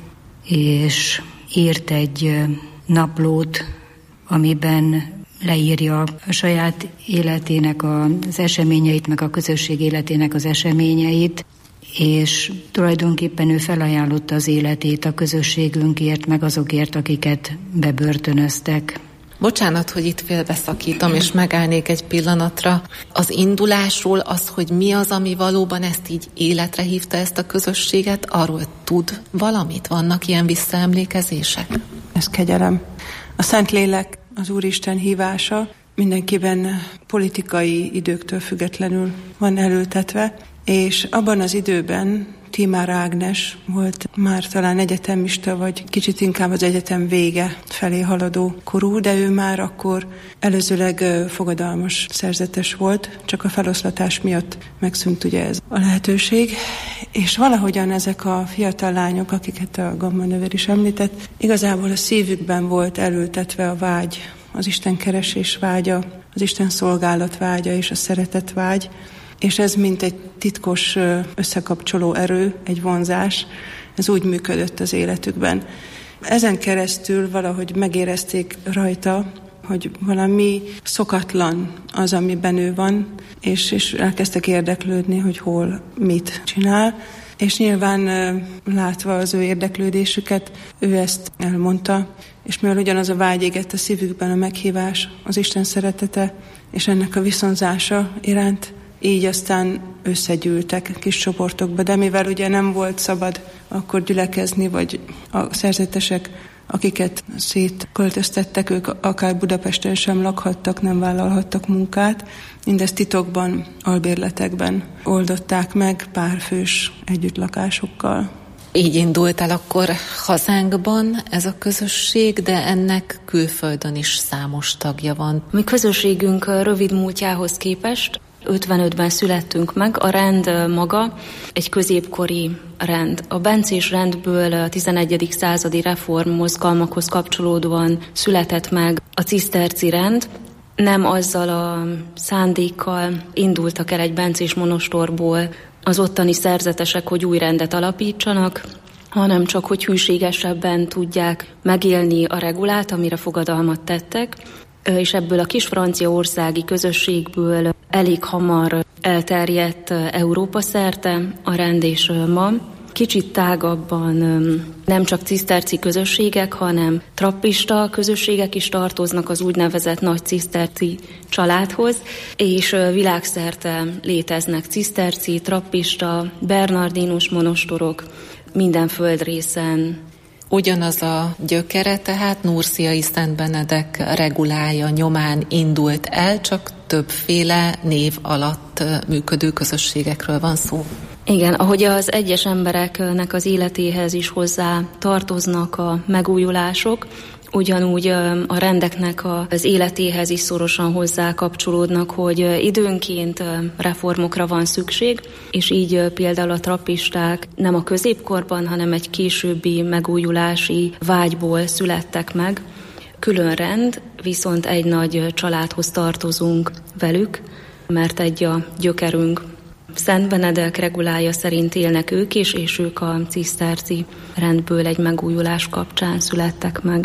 és írt egy naplót, amiben leírja a saját életének az eseményeit, meg a közösség életének az eseményeit, és tulajdonképpen ő felajánlotta az életét a közösségünkért, meg azokért, akiket bebörtönöztek. Bocsánat, hogy itt félbeszakítom, és megállnék egy pillanatra. Az indulásról az, hogy mi az, ami valóban ezt így életre hívta, ezt a közösséget, arról tud valamit? Vannak ilyen visszaemlékezések? Ez kegyelem. A Szentlélek, az Úristen hívása mindenkiben politikai időktől függetlenül van elültetve, és abban az időben Timár Ágnes volt már talán egyetemista, vagy kicsit inkább az egyetem vége felé haladó korú, de ő már akkor előzőleg fogadalmas szerzetes volt, csak a feloszlatás miatt megszűnt ugye ez a lehetőség, és valahogyan ezek a fiatal lányok, akiket a Gamma nővér is említett, igazából a szívükben volt elültetve a vágy, az Isten keresés vágya, az Isten szolgálat vágya és a szeretet vágy, és ez mint egy titkos összekapcsoló erő, egy vonzás, ez úgy működött az életükben. Ezen keresztül valahogy megérezték rajta, hogy valami szokatlan az, amiben ő van, és, és elkezdtek érdeklődni, hogy hol mit csinál. És nyilván látva az ő érdeklődésüket, ő ezt elmondta, és mivel ugyanaz a vágy égett a szívükben, a meghívás, az Isten szeretete, és ennek a viszonzása iránt, így aztán összegyűltek kis csoportokba, de mivel ugye nem volt szabad akkor gyülekezni, vagy a szerzetesek, akiket szétköltöztettek, ők akár Budapesten sem lakhattak, nem vállalhattak munkát, mindezt titokban, albérletekben oldották meg párfős együttlakásokkal. Így indult el akkor hazánkban ez a közösség, de ennek külföldön is számos tagja van. Mi közösségünk rövid múltjához képest ötvenötben születtünk meg, a rend maga egy középkori rend. A bencés rendből a tizenegyedik századi reform mozgalmakhoz kapcsolódóan született meg a ciszterci rend. Nem azzal a szándékkal indultak el egy bencés monostorból az ottani szerzetesek, hogy új rendet alapítsanak, hanem csak, hogy hűségesebben tudják megélni a regulát, amire fogadalmat tettek, és ebből a kis franciaországi közösségből elég hamar elterjedt Európa szerte a rend, és ma kicsit tágabban nem csak ciszterci közösségek, hanem trappista közösségek is tartoznak az úgynevezett nagy ciszterci családhoz, és világszerte léteznek ciszterci, trappista, bernardinus monostorok minden földrészen. Ugyanaz a gyökere, tehát Nurciai Szent Benedek regulája nyomán indult el, csak többféle név alatt működő közösségekről van szó. Igen, ahogy az egyes embereknek az életéhez is hozzá tartoznak a megújulások, ugyanúgy a rendeknek az életéhez is szorosan hozzá kapcsolódnak, hogy időnként reformokra van szükség, és így például a trappisták nem a középkorban, hanem egy későbbi megújulási vágyból születtek meg. Külön rend, viszont egy nagy családhoz tartozunk velük, mert egy a gyökerünk. Szent Benedek regulája szerint élnek ők is, és ők a ciszterci rendből egy megújulás kapcsán születtek meg.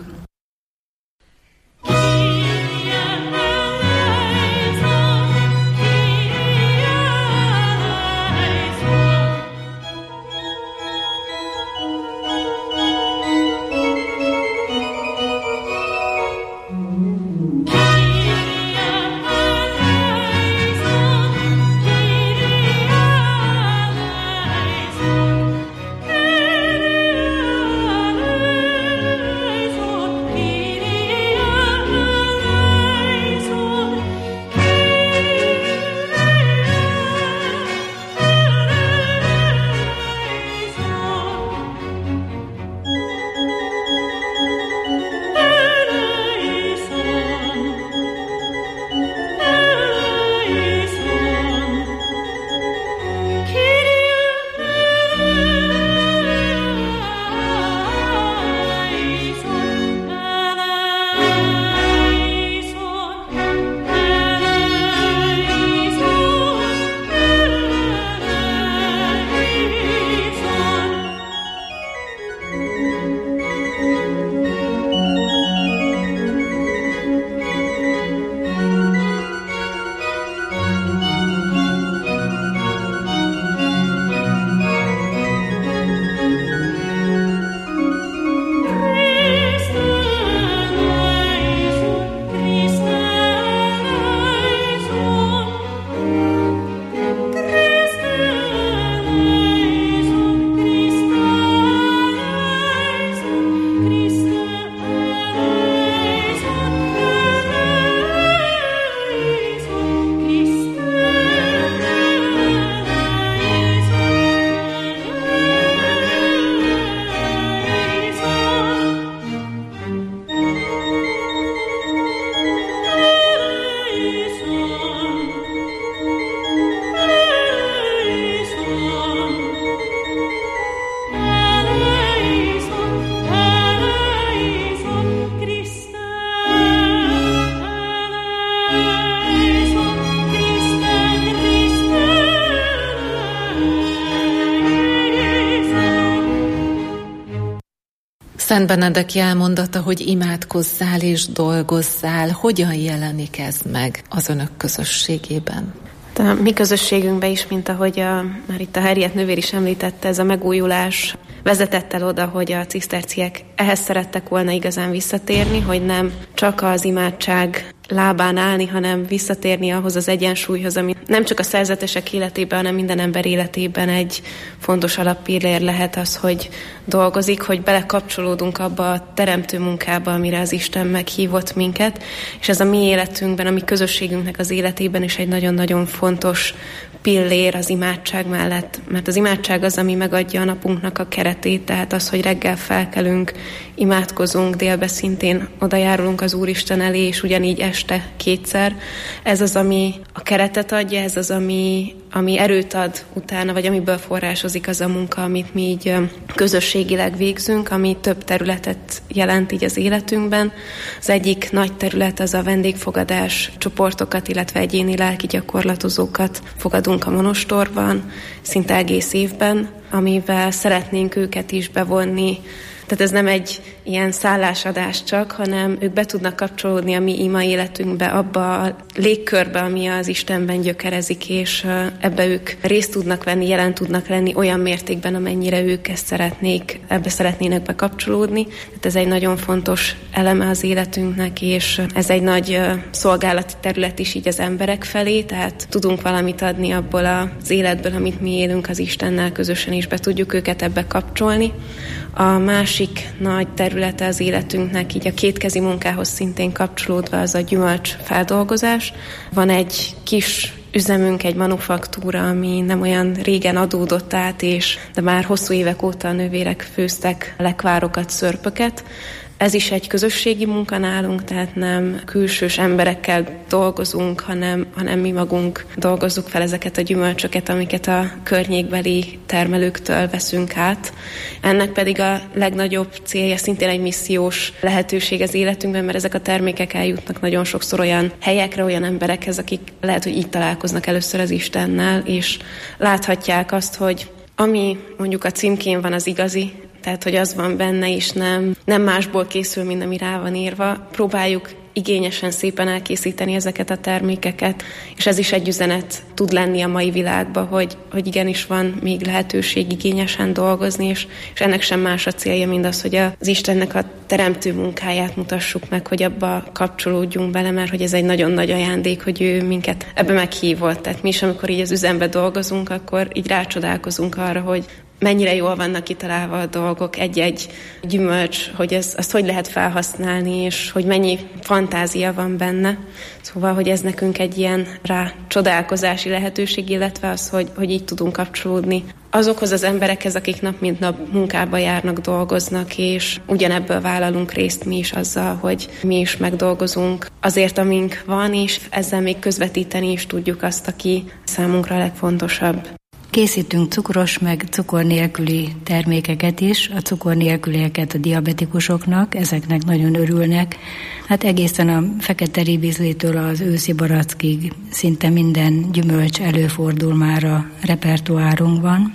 Szent Benedek jelmondata, hogy imádkozzál és dolgozzál, hogyan jelenik ez meg az önök közösségében? A mi közösségünkben is, mint ahogy a, már itt a Henriett nővér is említette, ez a megújulás vezetett el oda, hogy a ciszterciek ehhez szerettek volna igazán visszatérni, hogy nem csak az imádság lábán állni, hanem visszatérni ahhoz az egyensúlyhoz, ami nem csak a szerzetesek életében, hanem minden ember életében egy fontos alappillér lehet az, hogy dolgozik, hogy belekapcsolódunk abba a teremtő munkába, amire az Isten meghívott minket, és ez a mi életünkben, a mi közösségünknek az életében is egy nagyon-nagyon fontos pillér az imádság mellett, mert az imádság az, ami megadja a napunknak a keretét, tehát az, hogy reggel felkelünk, imádkozunk, délbe szintén odajárulunk az Úristen elé, és ugyanígy este kétszer. Ez az, ami a keretet adja, ez az, ami, ami erőt ad utána, vagy amiből forrásozik az a munka, amit mi így közösségileg végzünk, ami több területet jelent így az életünkben. Az egyik nagy terület az a vendégfogadás, csoportokat, illetve egyéni lelki gyakorlatozókat fogadunk a monostorban, szinte egész évben, amivel szeretnénk őket is bevonni. Tehát ez nem egy ilyen szállásadás csak, hanem ők be tudnak kapcsolódni a mi ima életünkbe, abba a légkörbe, ami az Istenben gyökerezik, és ebbe ők részt tudnak venni, jelen tudnak lenni olyan mértékben, amennyire ők ezt szeretnék, ebbe szeretnének bekapcsolódni. Tehát ez egy nagyon fontos eleme az életünknek, és ez egy nagy szolgálati terület is így az emberek felé, tehát tudunk valamit adni abból az életből, amit mi élünk az Istennel közösen, és be tudjuk őket ebbe kapcsolni. A másik nagy területe az életünknek, így a kétkezi munkához szintén kapcsolódva, az a gyümölcs feldolgozás. Van egy kis üzemünk, egy manufaktúra, ami nem olyan régen adódott át, és de már hosszú évek óta a nővérek főztek lekvárokat, szörpöket. Ez is egy közösségi munka nálunk, tehát nem külsős emberekkel dolgozunk, hanem, hanem mi magunk dolgozzuk fel ezeket a gyümölcsöket, amiket a környékbeli termelőktől veszünk át. Ennek pedig a legnagyobb célja szintén egy missziós lehetőség az életünkben, mert ezek a termékek eljutnak nagyon sokszor olyan helyekre, olyan emberekhez, akik lehet, hogy így találkoznak először az Istennel, és láthatják azt, hogy ami mondjuk a címkén van, az igazi, tehát, hogy az van benne, és nem, nem másból készül, mint ami rá van írva. Próbáljuk igényesen, szépen elkészíteni ezeket a termékeket, és ez is egy üzenet tud lenni a mai világban, hogy, hogy igenis van még lehetőség igényesen dolgozni, és, és ennek sem más a célja, mint az, hogy az Istennek a teremtő munkáját mutassuk meg, hogy abba kapcsolódjunk bele, mert hogy ez egy nagyon nagy ajándék, hogy ő minket ebbe meghívott. Tehát mi is, amikor így az üzembe dolgozunk, akkor így rácsodálkozunk arra, hogy mennyire jól vannak kitalálva a dolgok, egy-egy gyümölcs, hogy ez, azt hogy lehet felhasználni, és hogy mennyi fantázia van benne. Szóval, hogy ez nekünk egy ilyen rácsodálkozási lehetőség, illetve az, hogy, hogy így tudunk kapcsolódni azokhoz az emberekhez, akik nap mint nap munkába járnak, dolgoznak, és ugyanebből vállalunk részt mi is azzal, hogy mi is megdolgozunk azért, amink van, és ezzel még közvetíteni is tudjuk azt, aki számunkra a legfontosabb. Készítünk cukros, meg cukor nélküli termékeket is, a cukor nélkülieket a diabetikusoknak, ezeknek nagyon örülnek. Hát egészen a fekete ribizlétől az őszi barackig szinte minden gyümölcs előfordul már a repertoárunkban,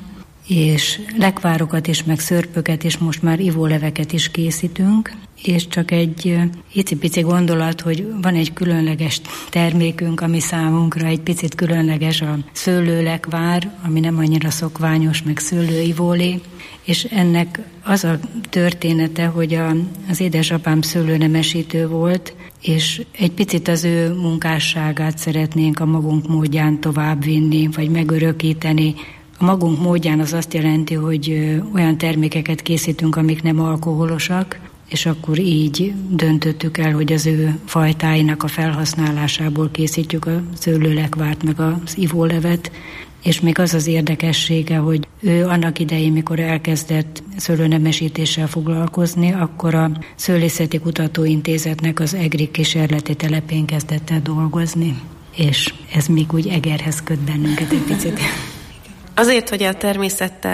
és lekvárokat is, meg szörpöket is, most már ivóleveket is készítünk, és csak egy icipici gondolat, hogy van egy különleges termékünk, ami számunkra egy picit különleges, a szőlőlekvár, ami nem annyira szokványos, meg szőlőivólé, és ennek az a története, hogy a, az édesapám szőlőnemesítő volt, és egy picit az ő munkásságát szeretnénk a magunk módján továbbvinni, vagy megörökíteni. A magunk módján az azt jelenti, hogy olyan termékeket készítünk, amik nem alkoholosak, és akkor így döntöttük el, hogy az ő fajtáinak a felhasználásából készítjük a szőlőlekvárt, meg az ivólevet, és még az az érdekessége, hogy ő annak idején, mikor elkezdett szőlőnemesítéssel foglalkozni, akkor a Szőlészeti Kutatóintézetnek az egri kísérleti telepén kezdett el dolgozni, és ez még úgy Egerhez köt bennünket egy picit. Azért, hogy a természettel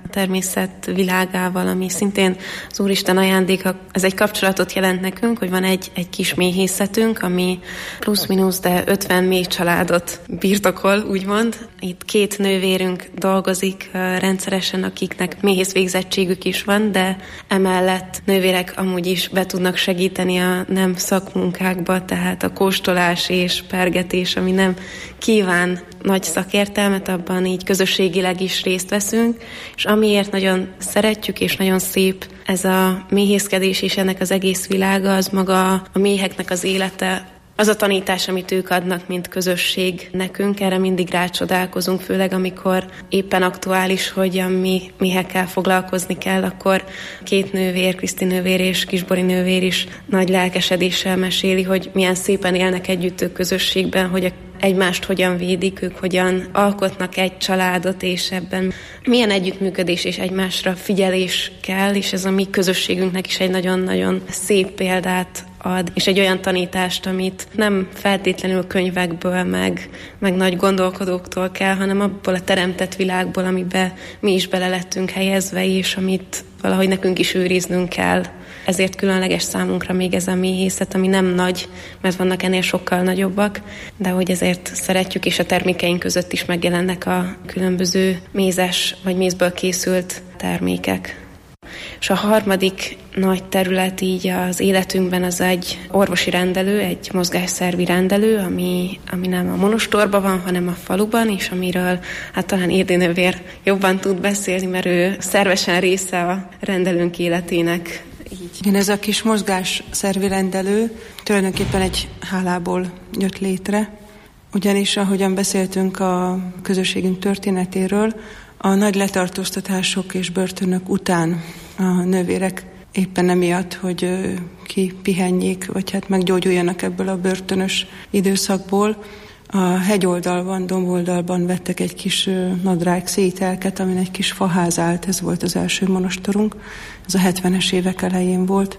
természet világával, ami szintén az Úristen ajándéka. Ez egy kapcsolatot jelent nekünk, hogy van egy, egy kis méhészetünk, ami plusz-minusz, de ötven méh családot birtokol, úgymond. Itt két nővérünk dolgozik rendszeresen, akiknek méhész végzettségük is van, de emellett nővérek amúgy is be tudnak segíteni a nem szakmunkákba, tehát a kóstolás és pergetés, ami nem kíván nagy szakértelmet, abban így közösségileg is részt veszünk, és amiért nagyon szeretjük, és nagyon szép ez a méhészkedés és ennek az egész világa, az maga a méheknek az élete, az a tanítás, amit ők adnak, mint közösség nekünk, erre mindig rácsodálkozunk, főleg amikor éppen aktuális, hogy a mi méhekkel foglalkozni kell, akkor két nővér, Kriszti nővér és Kisbori nővér is nagy lelkesedéssel meséli, hogy milyen szépen élnek együtt ők közösségben, hogy a egymást hogyan védik, ők hogyan alkotnak egy családot, és ebben milyen együttműködés és egymásra figyelés kell, és ez a mi közösségünknek is egy nagyon-nagyon szép példát ad, és egy olyan tanítást, amit nem feltétlenül könyvekből, meg, meg nagy gondolkodóktól kell, hanem abból a teremtett világból, amiben mi is bele lettünk helyezve, és amit valahogy nekünk is őriznünk kell. Ezért különleges számunkra még ez a méhészet, ami nem nagy, mert vannak ennél sokkal nagyobbak, de hogy ezért szeretjük, és a termékeink között is megjelennek a különböző mézes vagy mézből készült termékek. És a harmadik nagy terület így az életünkben az egy orvosi rendelő, egy mozgásszervi rendelő, ami, ami nem a monostorban van, hanem a faluban, és amiről hát talán Irdi nővér jobban tud beszélni, mert ő szervesen része a rendelőnk életének. Így. Igen, ez a kis mozgásszervi rendelő tulajdonképpen egy hálából jött létre, ugyanis ahogyan beszéltünk a közösségünk történetéről, a nagy letartóztatások és börtönök után a nővérek éppen emiatt, hogy kipihenjék, vagy hát meggyógyuljanak ebből a börtönös időszakból, a hegyoldalban, domboldalban vettek egy kis nadrág szételket, amin egy kis faház állt, ez volt az első monostorunk, ez a hetvenes évek elején volt.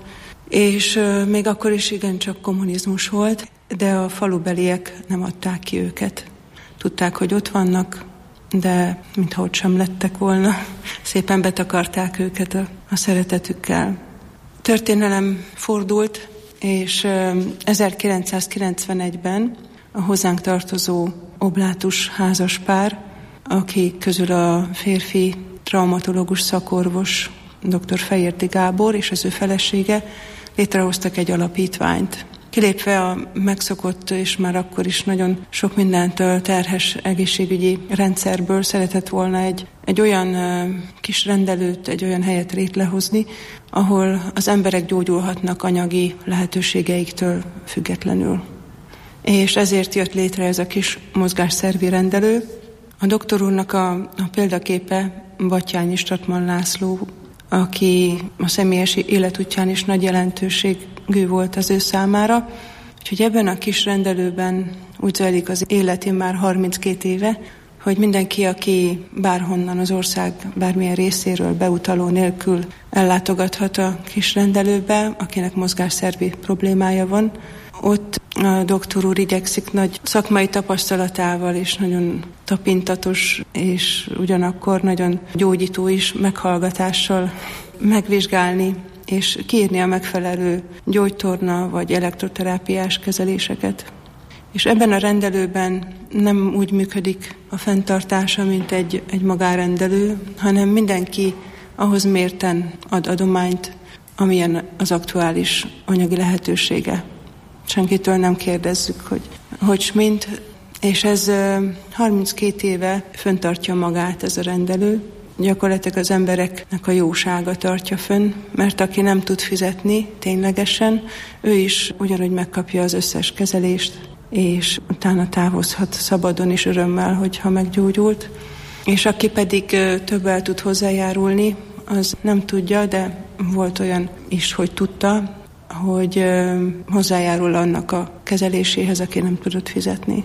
És még akkor is igencsak kommunizmus volt, de a falubeliek nem adták ki őket. Tudták, hogy ott vannak, de mintha ott sem lettek volna. Szépen betakarták őket a, a szeretetükkel. Történelem fordult, és ezerkilencszázkilencvenegyben a hozzánk tartozó oblátus házaspár, akik közül a férfi traumatológus szakorvos dr. Fejérti Gábor és az ő felesége létrehoztak egy alapítványt. Kilépve a megszokott és már akkor is nagyon sok mindentől terhes egészségügyi rendszerből szeretett volna egy, egy olyan kis rendelőt, egy olyan helyet létrehozni, ahol az emberek gyógyulhatnak anyagi lehetőségeiktől függetlenül. És ezért jött létre ez a kis mozgásszervi rendelő. A doktor úrnak a, a példaképe Batthyány Statman László, aki a személyes életútján is nagy jelentőségű volt az ő számára. Úgyhogy ebben a kis rendelőben úgy zajlik az életén már harminckét éve, hogy mindenki, aki bárhonnan az ország bármilyen részéről beutaló nélkül ellátogathat a kis rendelőbe, akinek mozgásszervi problémája van, ott a doktor úr igyekszik nagy szakmai tapasztalatával és nagyon tapintatos és ugyanakkor nagyon gyógyító is meghallgatással megvizsgálni és kiírni a megfelelő gyógytorna vagy elektroterápiás kezeléseket. És ebben a rendelőben nem úgy működik a fenntartása, mint egy, egy magárendelő, hanem mindenki ahhoz mérten ad adományt, amilyen az aktuális anyagi lehetősége. Senkitől nem kérdezzük, hogy hogy mint, és ez harminckét éve fenntartja magát ez a rendelő. Gyakorlatilag az embereknek a jósága tartja fönn, mert aki nem tud fizetni ténylegesen, ő is ugyanúgy megkapja az összes kezelést, és utána távozhat szabadon és örömmel, hogyha meggyógyult. És aki pedig több el tud hozzájárulni, az nem tudja, de volt olyan is, hogy tudta, hogy hozzájárul annak a kezeléséhez, aki nem tudott fizetni.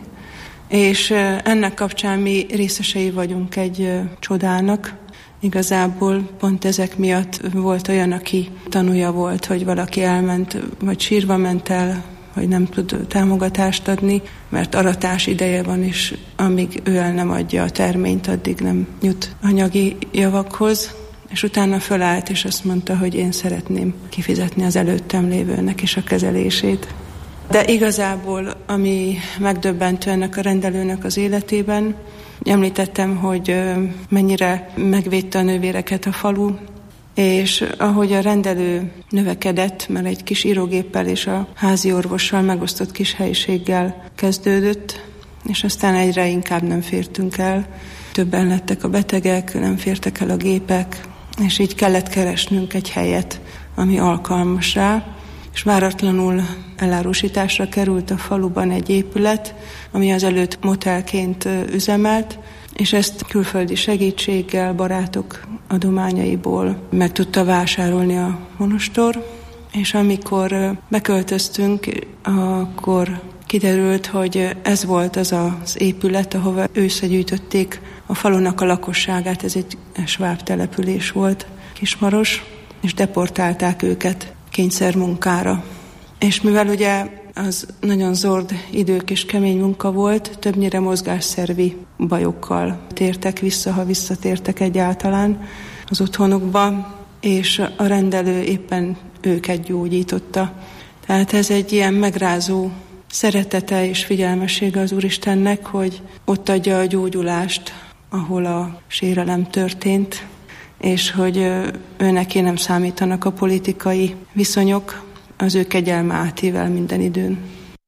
És ennek kapcsán mi részesei vagyunk egy csodának. Igazából pont ezek miatt volt olyan, aki tanúja volt, hogy valaki elment, vagy sírva ment el, hogy nem tud támogatást adni, mert aratás ideje van, és amíg ő el nem adja a terményt, addig nem jut anyagi javakhoz. És utána fölállt, és azt mondta, hogy én szeretném kifizetni az előttem lévőnek is a kezelését. De igazából, ami megdöbbentő ennek a rendelőnek az életében, említettem, hogy mennyire megvédte a nővéreket a falu, és ahogy a rendelő növekedett, mert egy kis írógéppel és a házi orvossal megosztott kis helyiséggel kezdődött, és aztán egyre inkább nem fértünk el. Többen lettek a betegek, nem fértek el a gépek, és így kellett keresnünk egy helyet, ami alkalmas rá, és váratlanul elárusításra került a faluban egy épület, ami azelőtt motelként üzemelt, és ezt külföldi segítséggel, barátok adományaiból meg tudta vásárolni a monostor, és amikor beköltöztünk, akkor kiderült, hogy ez volt az az épület, ahova összegyűjtötték a falunak a lakosságát, ez egy sváb település volt, Kismaros, és deportálták őket kényszermunkára. És mivel ugye az nagyon zord idők és kemény munka volt, többnyire mozgásszervi bajokkal tértek vissza, ha visszatértek egyáltalán az otthonukba, és a rendelő éppen őket gyógyította. Tehát ez egy ilyen megrázó szeretete és figyelmessége az Úristennek, hogy ott adja a gyógyulást, ahol a sérelem történt, és hogy ő neki nem számítanak a politikai viszonyok, az ő kegyelme átível minden időn.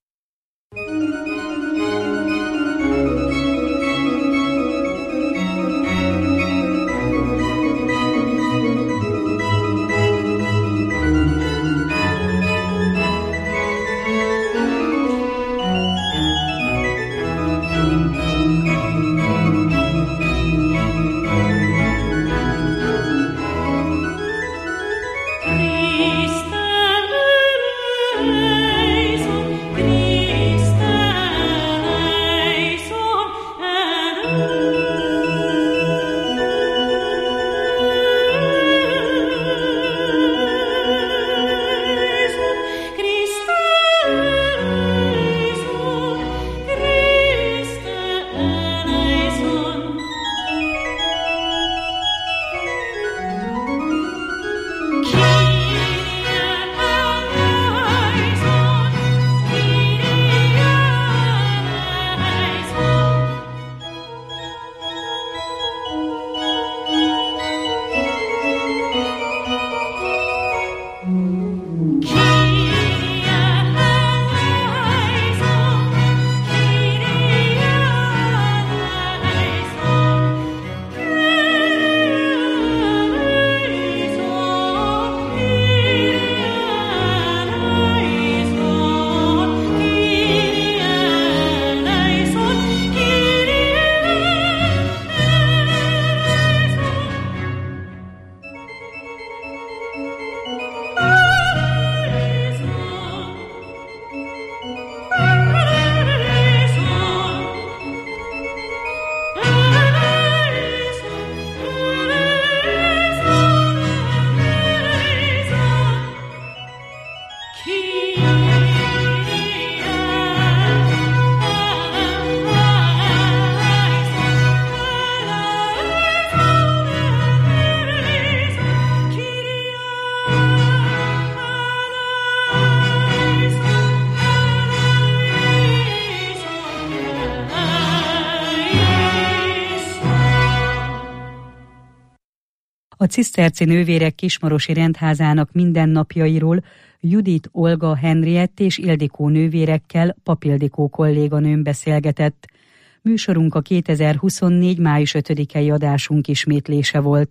A ciszterci nővérek Kismarosi rendházának mindennapjairól Judit, Olga, Henriett és Ildikó nővérekkel Pap Ildikó kolléganőm beszélgetett. Műsorunk a kétezer-huszonnégy. május ötödikei adásunk ismétlése volt.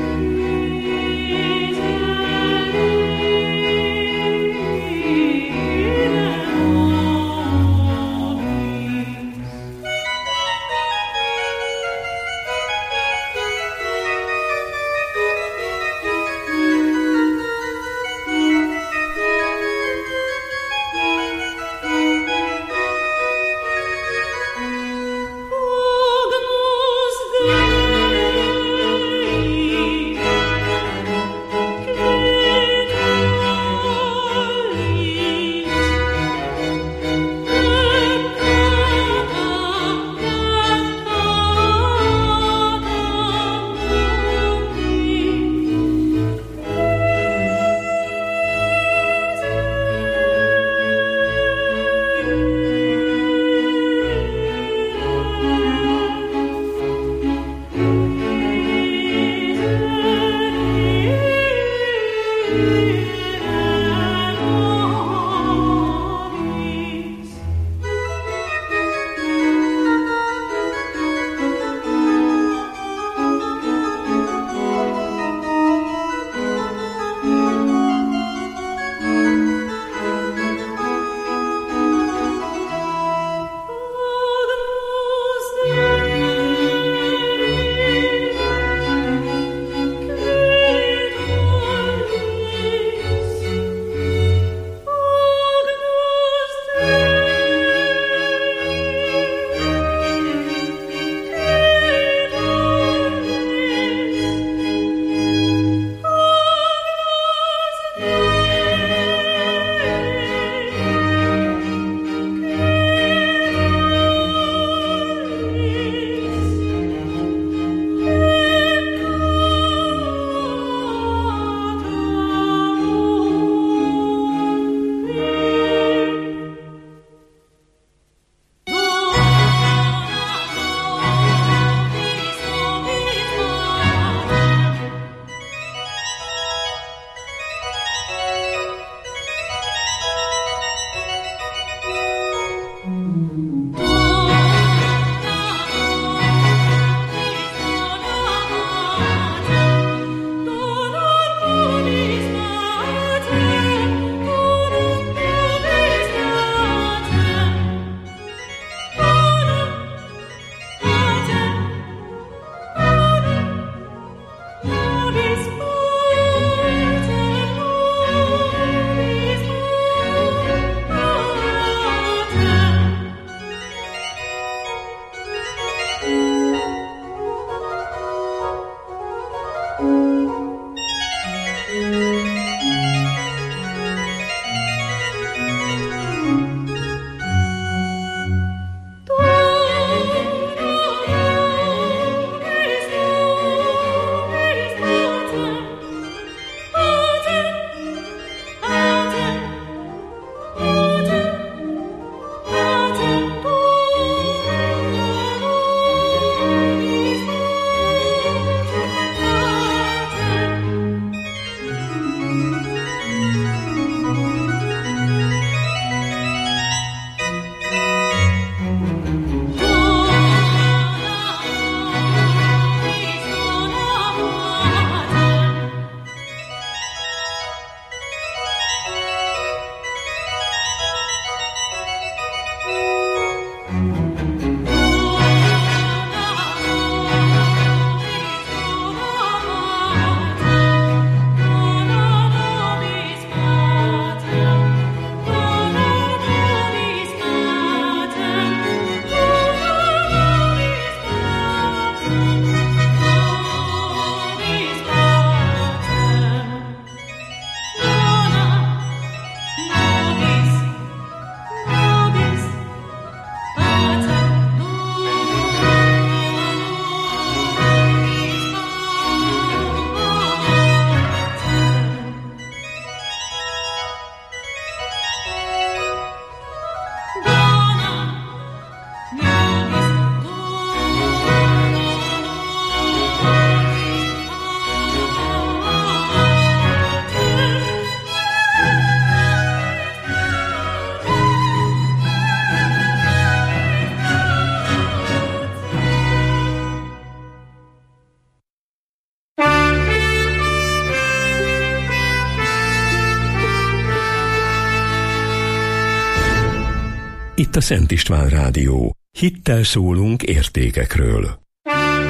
Thank you. Itt a Szent István Rádió. Hittel szólunk értékekről.